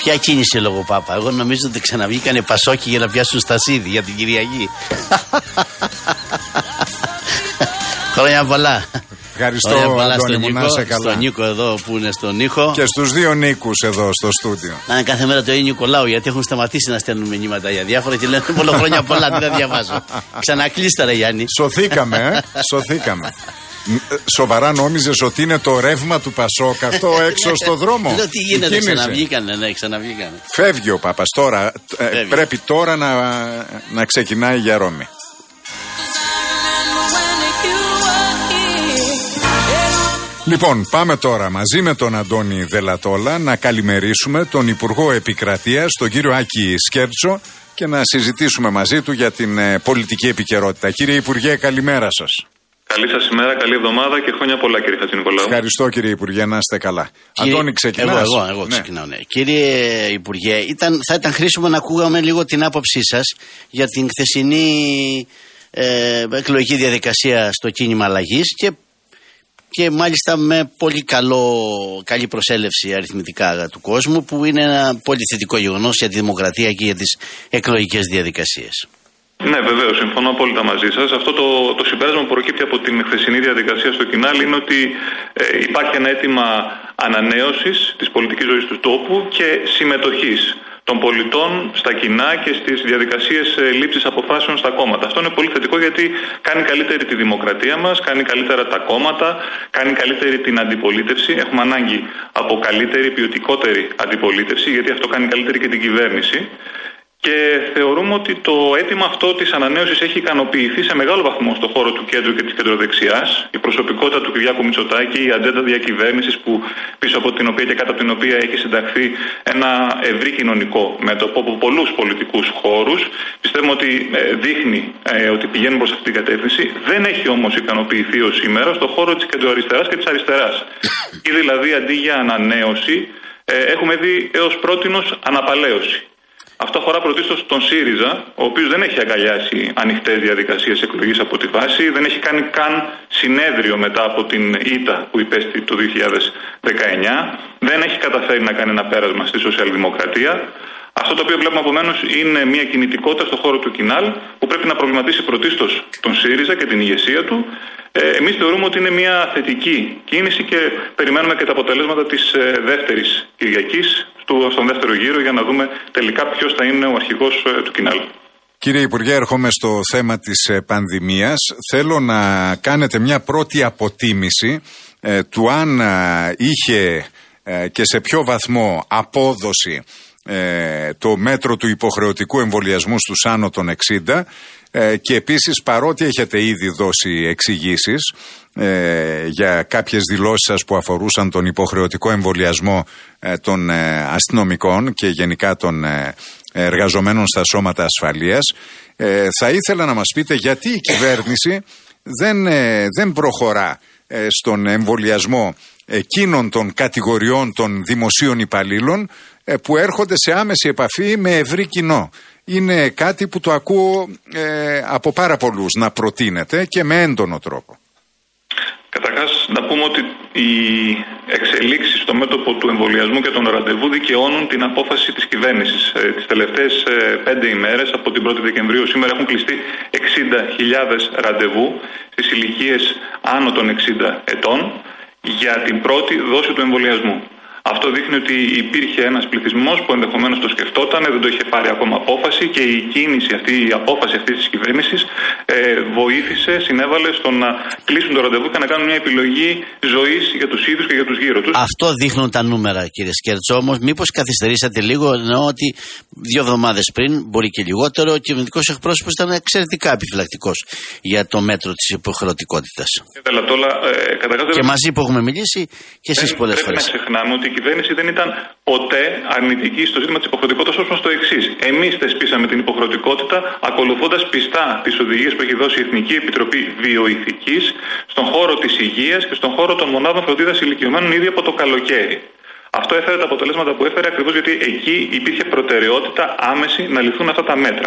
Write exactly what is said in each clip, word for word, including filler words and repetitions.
Ποια κίνηση λόγω Πάπα? Εγώ νομίζω ότι ξαναβγήκανε Πασόκι για να πιάσουν Στασίδη για την Κυριακή. Χρόνια πολλά. Ευχαριστώ, Αντώνη μου, να είσαι καλά. Στον Νίκο εδώ που είναι στον ήχο. Και στους δύο Νίκους εδώ στο στούντιο. Να είναι κάθε μέρα το ίδιο Νικολάου, γιατί έχουν σταματήσει να στέλνουν μηνύματα για διάφορα και λένε πολλά χρόνια πολλά, τι θα διαβάζω. Ξανακλείσταρα, Γιάννη. Σωθήκαμε, ε? Σωθήκαμε. Σοβαρά νόμιζες ότι είναι το ρεύμα του Πασόκ αυτό έξω στο δρόμο? Λέω τι γίνεται, ξαναβγήκανε, ναι, ξαναβγήκανε. Φεύγει ο Πάπας τώρα, ε, πρέπει τώρα να, να ξεκινάει για Ρώμη. Λοιπόν, πάμε τώρα μαζί με τον Αντώνη Δελατόλα να καλημερίσουμε τον Υπουργό Επικρατείας, τον κύριο Άκη Σκέρτσο, και να συζητήσουμε μαζί του για την ε, πολιτική επικαιρότητα. Κύριε Υπουργέ, καλημέρα σας. Καλή σας ημέρα, καλή εβδομάδα και χρόνια πολλά, κύριε Χατζηνικολάου. Ευχαριστώ, κύριε Υπουργέ, να είστε καλά. Κύριε... Αντώνη, ξεκινάς. Εγώ, εγώ, εγώ ξεκινάω, ναι. Κύριε Υπουργέ, ήταν, θα ήταν χρήσιμο να ακούγαμε λίγο την άποψή σας για την χθεσινή ε, εκλογική διαδικασία στο κίνημα αλλαγής και και μάλιστα με πολύ καλό, καλή προσέλευση αριθμητικά του κόσμου, που είναι ένα πολύ θετικό γεγονός για τη δημοκρατία και για τις εκλογικές διαδικασίες. Ναι, βεβαίως, συμφωνώ απόλυτα μαζί σας. Αυτό το, το συμπέρασμα που προκύπτει από την χθεσινή διαδικασία στο Κινάλ είναι ότι ε, υπάρχει ένα αίτημα ανανέωσης της πολιτικής ζωής του τόπου και συμμετοχής των πολιτών στα κοινά και στις διαδικασίες λήψης αποφάσεων στα κόμματα. Αυτό είναι πολύ θετικό, γιατί κάνει καλύτερη τη δημοκρατία μας, κάνει καλύτερα τα κόμματα, κάνει καλύτερη την αντιπολίτευση. Έχουμε ανάγκη από καλύτερη, ποιοτικότερη αντιπολίτευση, γιατί αυτό κάνει καλύτερη και την κυβέρνηση. Και θεωρούμε ότι το αίτημα αυτό της ανανέωσης έχει ικανοποιηθεί σε μεγάλο βαθμό στον χώρο του κέντρου και της κεντροδεξιάς. Η προσωπικότητα του Κυριάκου Μητσοτάκη, η ατζέντα διακυβέρνησης που πίσω από την οποία και κάτω από την οποία έχει συνταχθεί ένα ευρύ κοινωνικό μέτωπο από πολλούς πολιτικούς χώρους, πιστεύουμε ότι δείχνει ότι πηγαίνουν προς αυτή την κατεύθυνση. Δεν έχει όμως ικανοποιηθεί ως σήμερα στον χώρο της κεντροαριστεράς και της αριστεράς. Ή δηλαδή αντί για ανανέωση, έχουμε δει έως πρότινος αναπαλαίωση. Αυτό αφορά πρωτίστως τον ΣΥΡΙΖΑ, ο οποίος δεν έχει αγκαλιάσει ανοιχτές διαδικασίες εκλογής από τη βάση, δεν έχει κάνει καν συνέδριο μετά από την ήττα που υπέστη το δύο χιλιάδες δεκαεννιά, δεν έχει καταφέρει να κάνει ένα πέρασμα στη σοσιαλδημοκρατία. Αυτό το οποίο βλέπουμε επομένως είναι μια κινητικότητα στον χώρο του Κινάλ που πρέπει να προβληματίσει πρωτίστως τον ΣΥΡΙΖΑ και την ηγεσία του. Ε, εμείς θεωρούμε ότι είναι μια θετική κίνηση και περιμένουμε και τα αποτελέσματα της ε, δεύτερης Κυριακής του, στον δεύτερο γύρο, για να δούμε τελικά ποιος θα είναι ο αρχηγός ε, του Κινάλ. Κύριε Υπουργέ, έρχομαι στο θέμα της ε, πανδημίας. Θέλω να κάνετε μια πρώτη αποτίμηση ε, του αν ε, είχε ε, και σε ποιο βαθμό απόδοση ε, το μέτρο του υποχρεωτικού εμβολιασμού στους άνω των εξήντα, ε, και επίσης, παρότι έχετε ήδη δώσει εξηγήσεις ε, για κάποιες δηλώσεις σας που αφορούσαν τον υποχρεωτικό εμβολιασμό ε, των ε, αστυνομικών και γενικά των ε, εργαζομένων στα σώματα ασφαλείας, ε, θα ήθελα να μας πείτε γιατί η κυβέρνηση δεν, ε, δεν προχωρά ε, στον εμβολιασμό εκείνων των κατηγοριών των δημοσίων υπαλλήλων ε, που έρχονται σε άμεση επαφή με ευρύ κοινό. Είναι κάτι που το ακούω ε, από πάρα πολλούς να προτείνεται και με έντονο τρόπο. Καταρχάς, να πούμε ότι οι εξελίξεις στο μέτωπο του εμβολιασμού και των ραντεβού δικαιώνουν την απόφαση της κυβέρνησης. Ε, τις τελευταίες ε, πέντε ημέρες, από την πρώτη Δεκεμβρίου σήμερα, έχουν κλειστεί εξήντα χιλιάδες ραντεβού στις ηλικίες άνω των εξήντα ετών για την πρώτη δόση του εμβολιασμού. Αυτό δείχνει ότι υπήρχε ένας πληθυσμός που ενδεχομένως το σκεφτόταν, δεν το είχε πάρει ακόμα απόφαση, και η κίνηση αυτή, η απόφαση αυτή της κυβέρνησης ε, βοήθησε, συνέβαλε στο να κλείσουν το ραντεβού και να κάνουν μια επιλογή ζωής για τους ίδιους και για τους γύρω τους. Αυτό δείχνουν τα νούμερα, κύριε Σκέρτσο. Όμως, μήπως καθυστερήσατε λίγο? Εννοώ ότι δύο εβδομάδες πριν, μπορεί και λιγότερο, ο κυβερνητικός εκπρόσωπος ήταν εξαιρετικά επιφυλακτικός για το μέτρο της υποχρεωτικότητας. Ε, και μαζί που έχουμε μιλήσει και εσείς πολλές φορές. Πρέπει να ξεχνάμε ότι η κυβέρνηση δεν ήταν ποτέ αρνητική στο ζήτημα της υποχρεωτικότητας, όπως το εξής. Εμείς θεσπίσαμε την υποχρεωτικότητα ακολουθώντας πιστά τις οδηγίες που έχει δώσει η Εθνική Επιτροπή Βιοειθικής στον χώρο της υγείας και στον χώρο των μονάδων φροντίδας ηλικιωμένων ήδη από το καλοκαίρι. Αυτό έφερε τα αποτελέσματα που έφερε ακριβώς γιατί εκεί υπήρχε προτεραιότητα άμεση να ληφθούν αυτά τα μέτρα.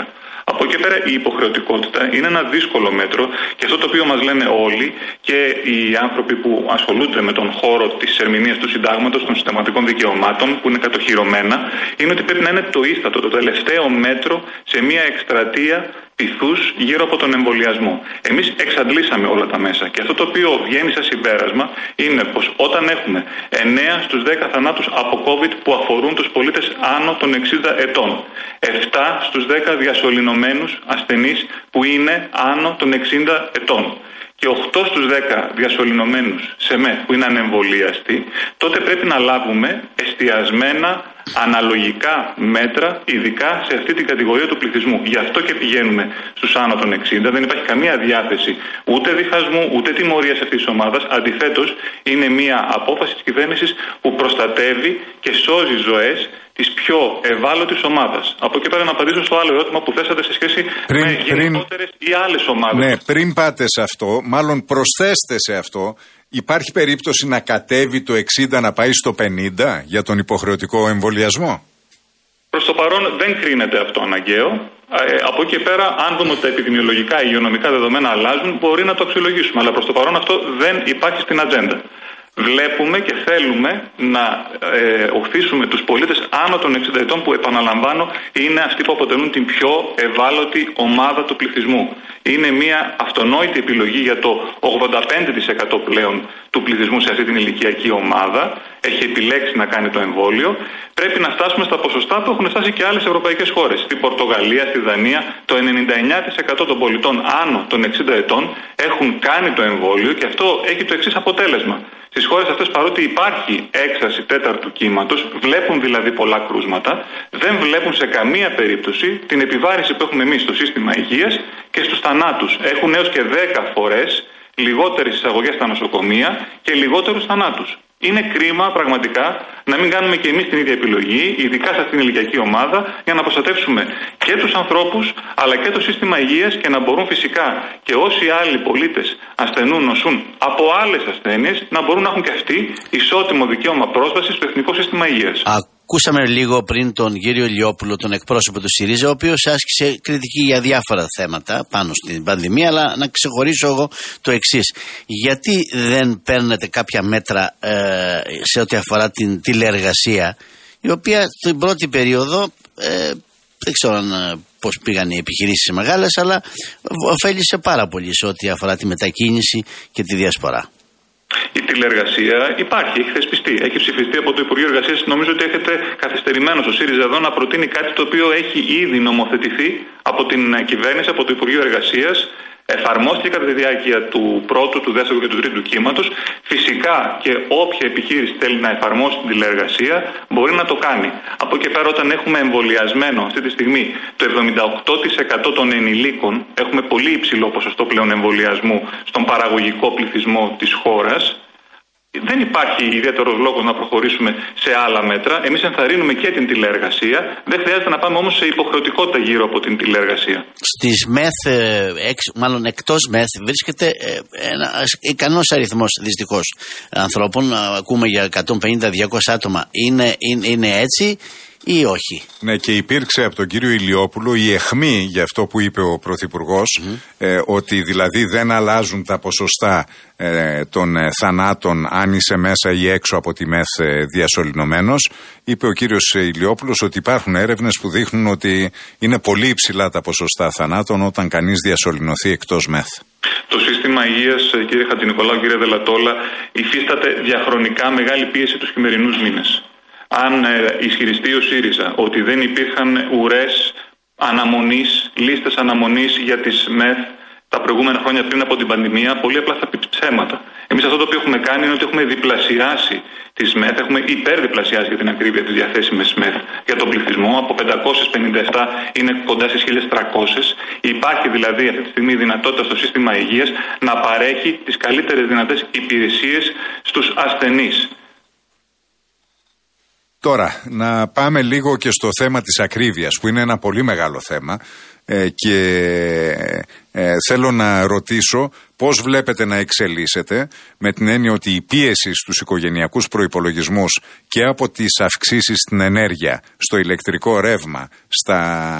Από εκεί πέρα η υποχρεωτικότητα είναι ένα δύσκολο μέτρο και αυτό το οποίο μας λένε όλοι και οι άνθρωποι που ασχολούνται με τον χώρο της ερμηνείας του συντάγματος, των συνταγματικών δικαιωμάτων που είναι κατοχυρωμένα, είναι ότι πρέπει να είναι το ίστατο, το τελευταίο μέτρο σε μια εκστρατεία πειθούς γύρω από τον εμβολιασμό. Εμείς εξαντλήσαμε όλα τα μέσα και αυτό το οποίο βγαίνει σαν συμπέρασμα είναι πως όταν έχουμε εννέα στους δέκα θανάτους από COVID που αφορούν τους πολίτες άνω των εξήντα ετών, επτά στους δέκα διασωληνωμένους ασθενείς που είναι άνω των εξήντα ετών και οκτώ στους δέκα διασωληνωμένους σε ΜΕΘ που είναι ανεμβολίαστοι, τότε πρέπει να λάβουμε εστιασμένα αναλογικά μέτρα, ειδικά σε αυτή την κατηγορία του πληθυσμού. Γι' αυτό και πηγαίνουμε στους άνω των εξήντα. Δεν υπάρχει καμία διάθεση ούτε διχασμού, ούτε τιμωρίας αυτής της ομάδας. Αντιθέτως, είναι μια απόφαση της κυβέρνησης που προστατεύει και σώζει ζωές της πιο ευάλωτης ομάδας. Από εκεί πέρα να απαντήσω στο άλλο ερώτημα που θέσατε σε σχέση πριν, με γενικότερες ή άλλες ομάδες. Ναι, πριν πάτε σε αυτό, μάλλον προσθέστε σε αυτό. Υπάρχει περίπτωση να κατέβει το εξήντα να πάει στο πενήντα για τον υποχρεωτικό εμβολιασμό? Προς το παρόν δεν κρίνεται αυτό αναγκαίο. Ε, από εκεί πέρα, αν δούμε ότι τα επιδημιολογικά, υγειονομικά δεδομένα αλλάζουν, μπορεί να το αξιολογήσουμε. Αλλά προς το παρόν αυτό δεν υπάρχει στην ατζέντα. Βλέπουμε και θέλουμε να ε, οθήσουμε τους πολίτες άνω των εξήντα ετών που, επαναλαμβάνω, είναι αυτοί που αποτελούν την πιο ευάλωτη ομάδα του πληθυσμού. Είναι μια αυτονόητη επιλογή για το ογδόντα πέντε τοις εκατό πλέον του πληθυσμού σε αυτή την ηλικιακή ομάδα. Έχει επιλέξει να κάνει το εμβόλιο. Πρέπει να φτάσουμε στα ποσοστά που έχουν φτάσει και άλλες ευρωπαϊκές χώρες. Στην Πορτογαλία, στη Δανία, το ενενήντα εννέα τοις εκατό των πολιτών άνω των εξήντα ετών έχουν κάνει το εμβόλιο και αυτό έχει το εξής αποτέλεσμα. Στις χώρες αυτές, παρότι υπάρχει έξαρση τέταρτου κύματος, βλέπουν δηλαδή πολλά κρούσματα, δεν βλέπουν σε καμία περίπτωση την επιβάρηση που έχουμε εμείς στο σύστημα υγείας και στους θανάτους. Έχουν έως και δέκα φορές λιγότερες εισαγωγές στα νοσοκομεία και λιγότερους θανάτους. Είναι κρίμα πραγματικά να μην κάνουμε και εμείς την ίδια επιλογή, ειδικά σε αυτήν την ηλικιακή ομάδα, για να προστατεύσουμε και τους ανθρώπους αλλά και το σύστημα υγείας και να μπορούν φυσικά και όσοι άλλοι πολίτες ασθενούν, νοσούν από άλλες ασθένειες, να μπορούν να έχουν και αυτοί ισότιμο δικαίωμα πρόσβασης στο Εθνικό Σύστημα Υγείας. Ακούσαμε λίγο πριν τον κύριο Ηλιόπουλο, τον εκπρόσωπο του ΣΥΡΙΖΑ, ο οποίος άσκησε κριτική για διάφορα θέματα πάνω στην πανδημία, αλλά να ξεχωρίσω εγώ το εξής. Γιατί δεν παίρνετε κάποια μέτρα ε, σε ό,τι αφορά την τηλεεργασία, η οποία την πρώτη περίοδο, ε, δεν ξέρω αν, πώς πήγαν οι επιχειρήσεις μεγάλες, αλλά ωφέλησε πάρα πολύ σε ό,τι αφορά τη μετακίνηση και τη διασπορά. Η τηλεεργασία υπάρχει, έχει θεσπιστεί, έχει ψηφιστεί από το Υπουργείο Εργασίας. Νομίζω ότι έχετε καθυστερημένο στο ΣΥΡΙΖΑ εδώ να προτείνει κάτι το οποίο έχει ήδη νομοθετηθεί από την κυβέρνηση, από το Υπουργείο Εργασίας. Εφαρμόστηκε κατά τη διάρκεια του πρώτου, του δεύτερου και του τρίτου κύματος. Φυσικά και όποια επιχείρηση θέλει να εφαρμόσει την τηλεεργασία μπορεί να το κάνει. Από εκεί πέρα, όταν έχουμε εμβολιασμένο αυτή τη στιγμή το εβδομήντα οκτώ τοις εκατό των ενηλίκων, έχουμε πολύ υψηλό ποσοστό πλέον εμβολιασμού στον παραγωγικό πληθυσμό της χώρας. Δεν υπάρχει ιδιαίτερος λόγος να προχωρήσουμε σε άλλα μέτρα. Εμείς ενθαρρύνουμε και την τηλεεργασία. Δεν χρειάζεται να πάμε όμως σε υποχρεωτικότητα γύρω από την τηλεεργασία. Στις ΜΕΘ, εξ, μάλλον εκτός ΜΕΘ, βρίσκεται ένας ικανός αριθμός δυστυχώς ανθρώπων. Ακούμε για εκατόν πενήντα με διακόσια άτομα. Είναι, είναι, είναι έτσι ή όχι? Ναι, και υπήρξε από τον κύριο Ηλιόπουλο η αιχμή για αυτό που είπε ο Πρωθυπουργός, mm. ε, ότι δηλαδή δεν αλλάζουν τα ποσοστά ε, των ε, θανάτων αν είσαι μέσα ή έξω από τη ΜΕΘ ε, διασωληνωμένος. Είπε ο κύριος Ηλιόπουλος ότι υπάρχουν έρευνες που δείχνουν ότι είναι πολύ υψηλά τα ποσοστά θανάτων όταν κανείς διασωληνωθεί εκτός ΜΕΘ. Το σύστημα υγείας, κύριε Χατζηνικολάου, κύριε Δελατόλα, υφίσταται διαχρονικά μεγάλη πίεση τους χειμερινούς μήνες. Αν ε, ισχυριστεί ο ΣΥΡΙΖΑ ότι δεν υπήρχαν ουρές αναμονής, λίστες αναμονής για τις ΜΕΘ τα προηγούμενα χρόνια πριν από την πανδημία, πολύ απλά θα πει ψέματα. Εμείς αυτό το οποίο έχουμε κάνει είναι ότι έχουμε διπλασιάσει τις ΜΕΘ, έχουμε υπερδιπλασιάσει για την ακρίβεια τις διαθέσιμες ΜΕΘ για τον πληθυσμό. Από πεντακόσιες πενήντα επτά είναι κοντά στις χίλιες τριακόσιες. Υπάρχει δηλαδή αυτή τη στιγμή η δυνατότητα στο σύστημα υγείας να παρέχει τις καλύτερες δυνατές υπηρεσίες στους ασθενείς. Τώρα, να πάμε λίγο και στο θέμα της ακρίβειας, που είναι ένα πολύ μεγάλο θέμα ε, και ε, θέλω να ρωτήσω πώς βλέπετε να εξελίσσεται, με την έννοια ότι η πίεση στους οικογενειακούς προϋπολογισμούς και από τις αυξήσεις στην ενέργεια, στο ηλεκτρικό ρεύμα, στα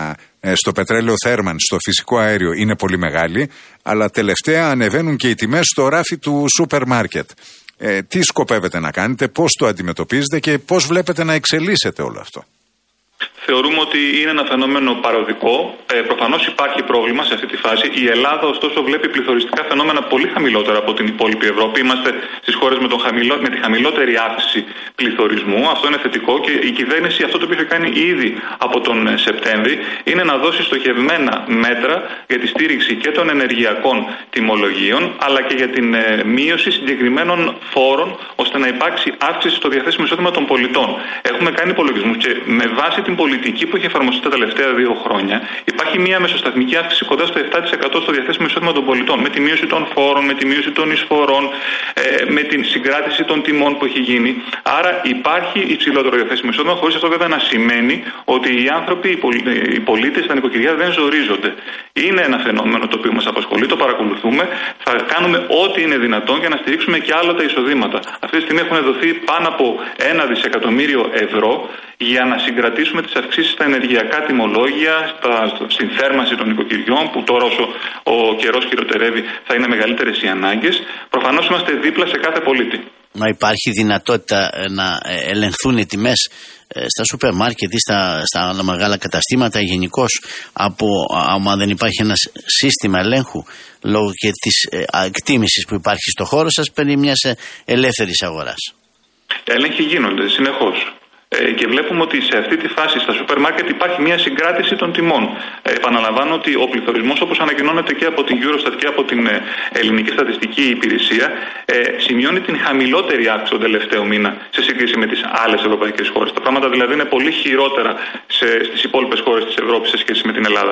στο πετρέλαιο θέρμανση, στο φυσικό αέριο είναι πολύ μεγάλη, αλλά τελευταία ανεβαίνουν και οι τιμές στο ράφι του σούπερ μάρκετ. Ε, τι σκοπεύετε να κάνετε, πώς το αντιμετωπίζετε και πώς βλέπετε να εξελίσσεται όλο αυτό? Θεωρούμε ότι είναι ένα φαινόμενο παροδικό. Ε, προφανώς υπάρχει πρόβλημα σε αυτή τη φάση. Η Ελλάδα, ωστόσο, βλέπει πληθωριστικά φαινόμενα πολύ χαμηλότερα από την υπόλοιπη Ευρώπη. Είμαστε στις χώρες με, χαμηλό, με τη χαμηλότερη αύξηση πληθωρισμού. Αυτό είναι θετικό και η κυβέρνηση αυτό το οποίο έχει κάνει ήδη από τον Σεπτέμβρη είναι να δώσει στοχευμένα μέτρα για τη στήριξη και των ενεργειακών τιμολογίων, αλλά και για την ε, μείωση συγκεκριμένων φόρων, ώστε να υπάρξει αύξηση στο διαθέσιμο εισόδημα των πολιτών. Έχουμε κάνει υπολογισμούς και με βάση την πολιτική που έχει εφαρμοστεί τα τελευταία δύο χρόνια, υπάρχει μια μεσοσταθμική αύξηση κοντά στο επτά τοις εκατό στο διαθέσιμο εισόδημα των πολιτών. Με τη μείωση των φόρων, με τη μείωση των εισφορών, ε, με την συγκράτηση των τιμών που έχει γίνει. Άρα υπάρχει υψηλότερο διαθέσιμο εισόδημα, χωρίς αυτό βέβαια να σημαίνει ότι οι άνθρωποι, οι πολίτες, τα νοικοκυριά δεν ζορίζονται. Είναι ένα φαινόμενο το οποίο μας απασχολεί, το παρακολουθούμε. Θα κάνουμε ό,τι είναι δυνατόν για να στηρίξουμε και άλλα τα εισοδήματα. Αυτή τη στιγμή έχουν δοθεί πάνω από ένα δισεκατομμύριο ευρώ για να συγκρατήσουμε τις αυξήσεις στα ενεργειακά τιμολόγια, στα, στην θέρμανση των νοικοκυριών, που τώρα όσο ο καιρός χειροτερεύει θα είναι μεγαλύτερες οι ανάγκες. Προφανώς είμαστε δίπλα σε κάθε πολίτη. Μα υπάρχει δυνατότητα να ελεγχθούν οι τιμές στα σούπερ μάρκετ ή στα, στα άλλα μεγάλα καταστήματα γενικώς, από άμα δεν υπάρχει ένα σύστημα ελέγχου λόγω και της εκτίμησης που υπάρχει στο χώρο σας περί μιας ελεύθερης αγοράς? Έλεγχοι γίνονται συνεχώς. Ε, και βλέπουμε ότι σε αυτή τη φάση στα σούπερ μάρκετ υπάρχει μια συγκράτηση των τιμών. Ε, επαναλαμβάνω ότι ο πληθωρισμός, όπως ανακοινώνεται και από την Eurostat και από την ε, Ελληνική Στατιστική Υπηρεσία, ε, σημειώνει την χαμηλότερη αύξηση τον τελευταίο μήνα σε σύγκριση με τις άλλες ευρωπαϊκές χώρες. Τα πράγματα δηλαδή είναι πολύ χειρότερα σε, στις υπόλοιπες χώρες της Ευρώπης σε σχέση με την Ελλάδα.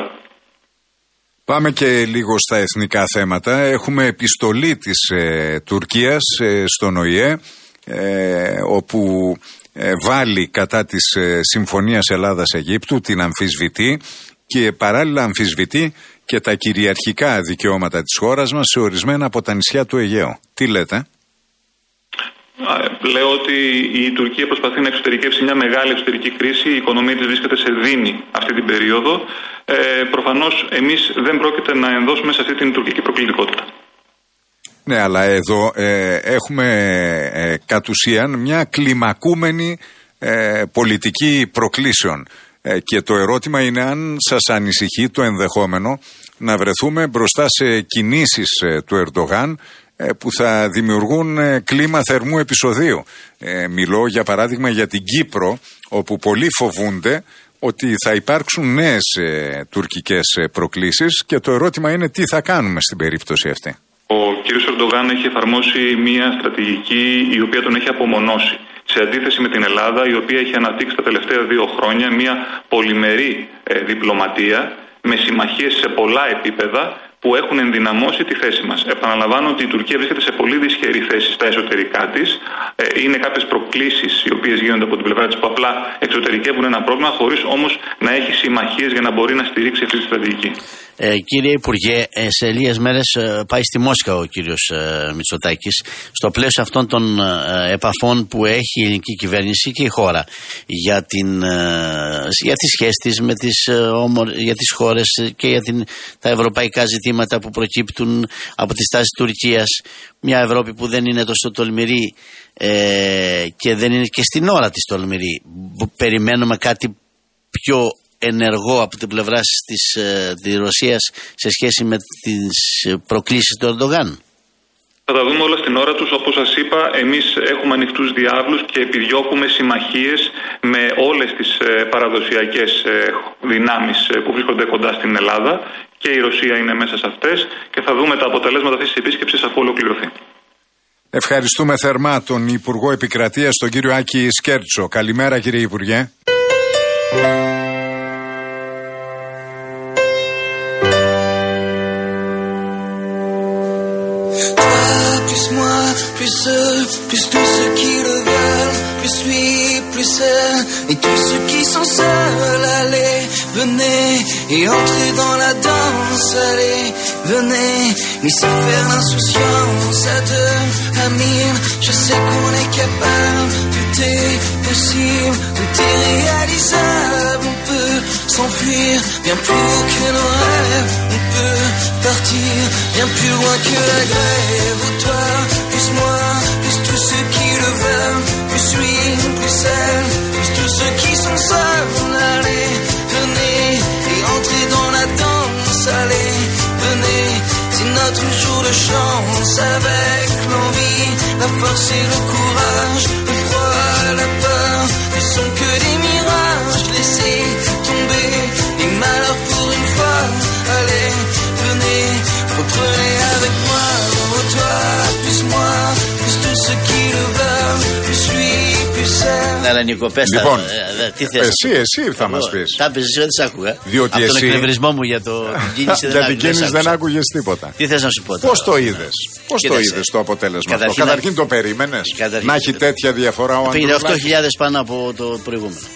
Πάμε και λίγο στα εθνικά θέματα. Έχουμε επιστολή της ε, Τουρκίας ε, στον Ο Η Ε, ε, όπου ε, βάλει κατά της ε, Συμφωνίας Ελλάδας-Αιγύπτου, την αμφισβητεί και παράλληλα αμφισβητεί και τα κυριαρχικά δικαιώματα της χώρας μας σε ορισμένα από τα νησιά του Αιγαίου. Τι λέτε? Λέω ότι η Τουρκία προσπαθεί να εξωτερικεύσει μια μεγάλη εξωτερική κρίση. Η οικονομία της βρίσκεται σε δίνη αυτή την περίοδο. Ε, προφανώς εμείς δεν πρόκειται να ενδώσουμε σε αυτή την τουρκική προκλητικότητα. Ναι, αλλά εδώ ε, έχουμε ε, κατ' ουσίαν μια κλιμακούμενη ε, πολιτική προκλήσεων. Ε, και το ερώτημα είναι αν σας ανησυχεί το ενδεχόμενο να βρεθούμε μπροστά σε κινήσεις ε, του Ερντογάν ε, που θα δημιουργούν ε, κλίμα θερμού επεισοδίου. Ε, μιλώ για παράδειγμα για την Κύπρο, όπου πολλοί φοβούνται ότι θα υπάρξουν νέες ε, τουρκικές ε, προκλήσεις και το ερώτημα είναι τι θα κάνουμε στην περίπτωση αυτή. Ο κ. Ερντογάν έχει εφαρμόσει μια στρατηγική η οποία τον έχει απομονώσει. Σε αντίθεση με την Ελλάδα, η οποία έχει αναπτύξει τα τελευταία δύο χρόνια μια πολυμερή ε, διπλωματία με συμμαχίες σε πολλά επίπεδα που έχουν ενδυναμώσει τη θέση μας. Επαναλαμβάνω ότι η Τουρκία βρίσκεται σε πολύ δυσχερή θέση στα εσωτερικά της. Ε, είναι κάποιες προκλήσεις οι οποίες γίνονται από την πλευρά της που απλά εξωτερικεύουν ένα πρόβλημα, χωρίς όμως να έχει συμμαχίες για να μπορεί να στηρίξει αυτή τη στρατηγική. Ε, κύριε Υπουργέ, ε, σε λίγες μέρες ε, πάει στη Μόσχα ο κύριος ε, Μητσοτάκης. Στο πλαίσιο αυτών των ε, επαφών που έχει η ελληνική κυβέρνηση και η χώρα για, την, ε, για τις σχέσεις της με τις, ε, ομο, για τις χώρες και για την, τα ευρωπαϊκά ζητήματα που προκύπτουν από τη στάση της Τουρκίας, μια Ευρώπη που δεν είναι τόσο τολμηρή ε, και δεν είναι και στην ώρα της τολμηρή. Περιμένουμε κάτι πιο ενεργό από την πλευρά της, ε, της Ρωσίας σε σχέση με τις προκλήσεις του Ερντογάν? Θα τα δούμε όλα στην ώρα τους. Όπως σας είπα, εμείς έχουμε ανοιχτούς διάβλους και επιδιώκουμε συμμαχίες με όλες τις ε, παραδοσιακές ε, δυνάμεις ε, που βρίσκονται κοντά στην Ελλάδα, και η Ρωσία είναι μέσα σε αυτές, και θα δούμε τα αποτελέσματα αυτής της επίσκεψης αφού ολοκληρωθεί. Ευχαριστούμε θερμά τον Υπουργό Επικρατείας, τον κύριο Άκη Σκέρτσο. Καλημέρα κύριε Υπουργέ. Plus moi, plus eux, plus tous ceux qui le veulent, plus lui, plus elle, et tous ceux qui sont seuls, allez, venez, et entrez dans la danse, allez, venez, laissez faire l'insouciance à deux, à mille, je sais qu'on est capable, tout est possible, tout est réalisable, on peut s'enfuir, bien plus haut que nos rêves. On peut partir bien plus loin que la grève. Oh toi, plus moi, plus tous ceux qui le veulent, plus lui, plus elle, plus tous ceux qui sont seuls. Allez, venez et entrez dans la danse. Allez, venez, c'est notre jour de chance. Avec l'envie, la force et le courage, le froid, la peur, ne sont que des mirages. Laissez tomber les malheurs pour une fois. Allez, venez, reprenez avec moi. Oh toi, plus moi, plus tous ceux qui le veulent, plus lui, plus elle. Αλλά Νίκο, πες τα. Λοιπόν, ε, τι θες, εσύ, εσύ θα μας πεις. Τα έπαιζες, δεν σ' άκουγα. Διότι από εσύ... τον εκνευρισμό μου για το, την κίνηση για την κίνηση δεν άκουγες τίποτα. Τι θες να σου πω τώρα. Πώς το είδες, πώς το είδες το αποτέλεσμα αυτό. Καταρχήν, Καταρχήν το περίμενες καταρχήν, να έχει τέτοια διαφορά ο Ανδρουλάκης. Πήγε οκτώ χιλιάδες πάνω από το προηγούμενο.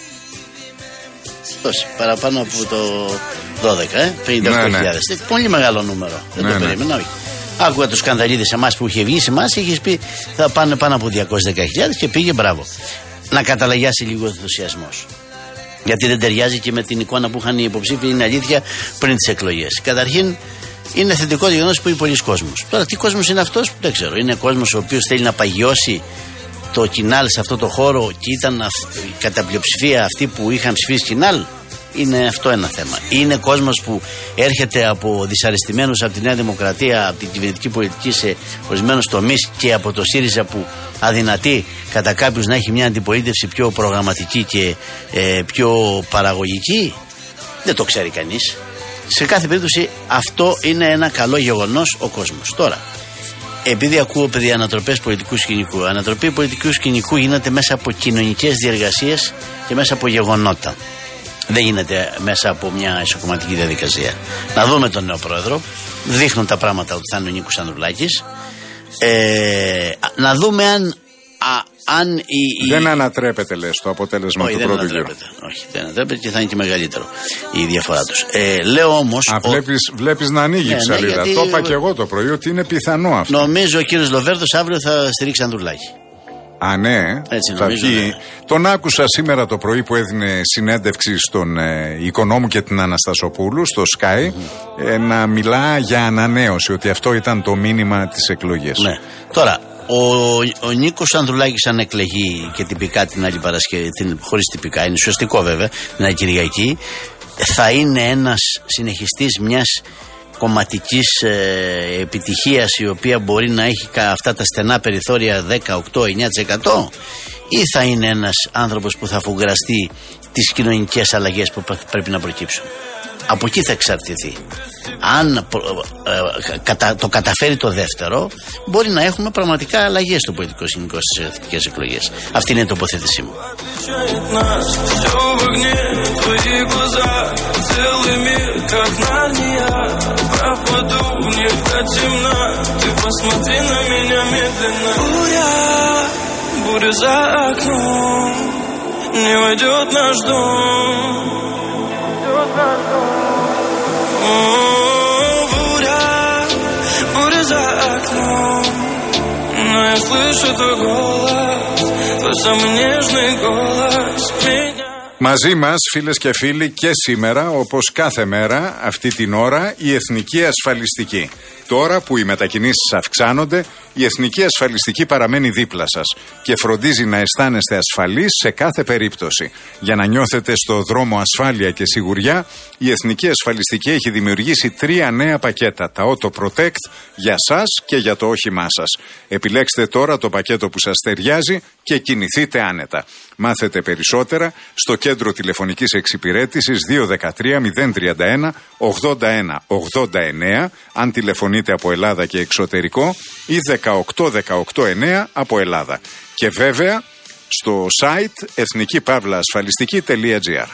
Τόση, παραπάνω από το δώδεκα, ε, πενήντα οκτώ χιλιάδες. Ναι, ναι. Πολύ μεγάλο νούμερο. Δεν ναι, το περίμενα, όχι. Άκουγα τους σκανδαλίδες εμάς που είχε βγει, σε εμάς είχε πει θα πάνε πάνω από διακόσιες δέκα χιλιάδες και πήγε, μπράβο. Να καταλαγιάσει λίγο ο ενθουσιασμός. Γιατί δεν ταιριάζει και με την εικόνα που είχαν οι υποψήφοι, είναι αλήθεια, πριν τις εκλογές. Καταρχήν, είναι θετικό το γεγονός που είναι πολλοί κόσμος. Τώρα, τι κόσμος είναι αυτός, που δεν ξέρω. Είναι κόσμος ο οποίος θέλει να παγιώσει το Κινάλ σε αυτό το χώρο και ήταν κατά πλειοψηφία αυτοί που είχαν ψηφίσει Κινάλ. Είναι αυτό ένα θέμα. Είναι κόσμος που έρχεται από δυσαρεστημένους από τη Νέα Δημοκρατία, από την κυβερνητική πολιτική σε ορισμένους τομείς και από το ΣΥΡΙΖΑ που αδυνατεί κατά κάποιους να έχει μια αντιπολίτευση πιο προγραμματική και ε, πιο παραγωγική. Δεν το ξέρει κανείς. Σε κάθε περίπτωση αυτό είναι ένα καλό γεγονός ο κόσμος. Τώρα, επειδή ακούω παιδί ανατροπές πολιτικού σκηνικού, ανατροπή πολιτικού σκηνικού γίνεται μέσα από κοινωνικές διεργασίες και μέσα από γεγονότα. Δεν γίνεται μέσα από μια ισοκομματική διαδικασία. Να δούμε τον νέο πρόεδρο. Δείχνουν τα πράγματα ότι θα είναι ο Νίκος Ανδρουλάκης. Ε, να δούμε αν, α, αν η, η... Δεν ανατρέπεται, λες, το αποτέλεσμα όχι, του πρώτου γύρου. Όχι, δεν ανατρέπεται και θα είναι και μεγαλύτερο η διαφορά τους. Ε, λέω όμως... Α, βλέπεις, ο... βλέπεις να ανοίγει η ναι, ψαλίδα. Ναι, γιατί... Το είπα και εγώ το πρωί ότι είναι πιθανό αυτό. Νομίζω ο κύριος Λοβέρδος αύριο θα στηρίξει Ανδρουλάκη. Α, ναι, έτσι, θα νομίζω, βγει. Ναι. Τον άκουσα σήμερα το πρωί που έδινε συνέντευξη στον ε, Οικονόμου και την Αναστασοπούλου στο Sky mm-hmm. ε, να μιλά για ανανέωση, ότι αυτό ήταν το μήνυμα της εκλογής. Ναι. Τώρα, ο, ο Νίκος Ανδρουλάκης αν εκλεγεί και τυπικά την άλλη Παρασκευή, χωρίς τυπικά, είναι ουσιαστικό βέβαια, την άλλη Κυριακή, θα είναι ένας συνεχιστής μιας κομματικής ε, επιτυχίας η οποία μπορεί να έχει αυτά τα στενά περιθώρια δέκα, οκτώ, εννιά τοις εκατό ή θα είναι ένας άνθρωπος που θα φουγκραστεί τις κοινωνικές αλλαγές που πρέπει να προκύψουν. Από εκεί θα εξαρτηθεί. Αν ε, ε, κατα, το καταφέρει το δεύτερο, μπορεί να έχουμε πραγματικά αλλαγές στο πολιτικό σκηνικό στις εθνικές εκλογές. Αυτή είναι η τοποθέτησή μου. Μαζί μας, φίλες και φίλοι, και σήμερα, όπως κάθε μέρα, αυτή την ώρα, η Εθνική Ασφαλιστική. Τώρα που οι μετακινήσεις αυξάνονται, η Εθνική Ασφαλιστική παραμένει δίπλα σας και φροντίζει να αισθάνεστε ασφαλείς σε κάθε περίπτωση. Για να νιώθετε στο δρόμο ασφάλεια και σιγουριά, η Εθνική Ασφαλιστική έχει δημιουργήσει τρία νέα πακέτα, τα Auto Protect, για σας και για το όχημά σας. Επιλέξτε τώρα το πακέτο που σας ταιριάζει και κινηθείτε άνετα. Μάθετε περισσότερα στο κέντρο τηλεφωνικής εξυπηρέτησης δύο ένα τρία μηδέν τρία ένα ογδόντα ένα ογδόντα εννέα αν τηλεφωνείτε από Ελλάδα και εξωτερικό ή δεκαοκτώ δεκαοκτώ εννέα από Ελλάδα. Και βέβαια στο site εθνική παύλα ασφαλιστική τελεία τζι άρ.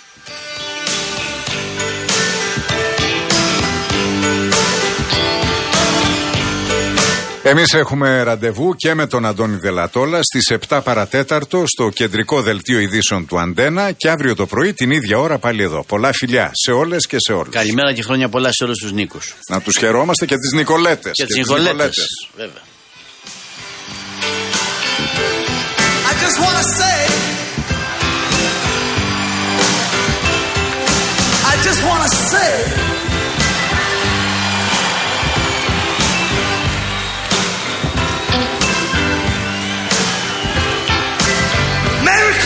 Εμείς έχουμε ραντεβού και με τον Αντώνη Δελατόλα στις επτά παρατέταρτο στο κεντρικό δελτίο ειδήσεων του Αντένα και αύριο το πρωί την ίδια ώρα πάλι εδώ. Πολλά φιλιά σε όλες και σε όλους. Καλημέρα και χρόνια πολλά σε όλους τους Νίκους. Να τους χαιρόμαστε και τις Νικολέτες. Και, και τις Νικολέτες, Νικολέτες. Βέβαια. I just wanna say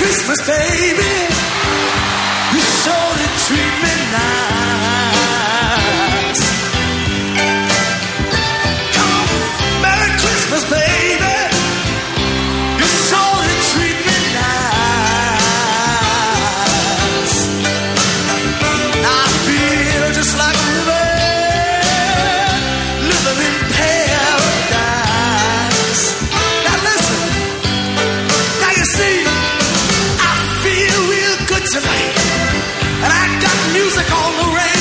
Christmas, baby. You surely treat me nice. Come on, Merry Christmas, baby. You surely treat me nice. I feel just like I'm living, living in paradise. Now listen, now you see, I feel real good tonight. And I got music on the radio.